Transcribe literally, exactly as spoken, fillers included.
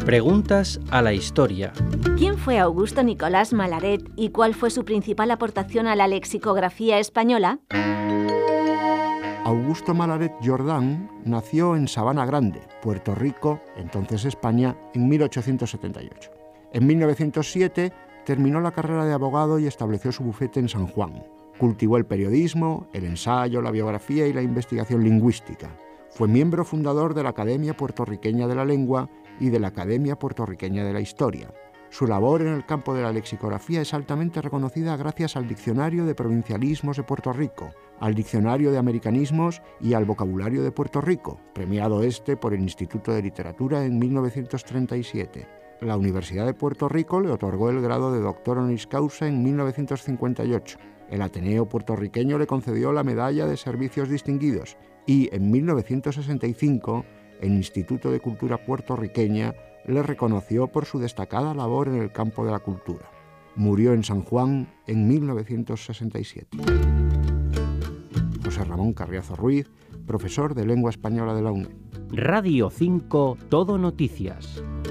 Preguntas a la historia. ¿Quién fue Augusto Nicolás Malaret y cuál fue su principal aportación a la lexicografía española? Augusto Malaret Jordán nació en Sabana Grande, Puerto Rico, entonces España, en mil ochocientos setenta y ocho. En mil novecientos siete terminó la carrera de abogado y estableció su bufete en San Juan. Cultivó el periodismo, el ensayo, la biografía y la investigación lingüística. Fue miembro fundador de la Academia Puertorriqueña de la Lengua y de la Academia Puertorriqueña de la Historia. Su labor en el campo de la lexicografía es altamente reconocida gracias al Diccionario de Provincialismos de Puerto Rico, al Diccionario de Americanismos y al Vocabulario de Puerto Rico, premiado este por el Instituto de Literatura en mil novecientos treinta y siete. La Universidad de Puerto Rico le otorgó el grado de doctor honoris causa en mil novecientos cincuenta y ocho. El Ateneo puertorriqueño le concedió la Medalla de Servicios Distinguidos y en mil novecientos sesenta y cinco el Instituto de Cultura Puertorriqueña le reconoció por su destacada labor en el campo de la cultura. Murió en San Juan en mil novecientos sesenta y siete. José Ramón Carriazo Ruiz, profesor de Lengua Española de la UNED. Radio cinco, Todo Noticias.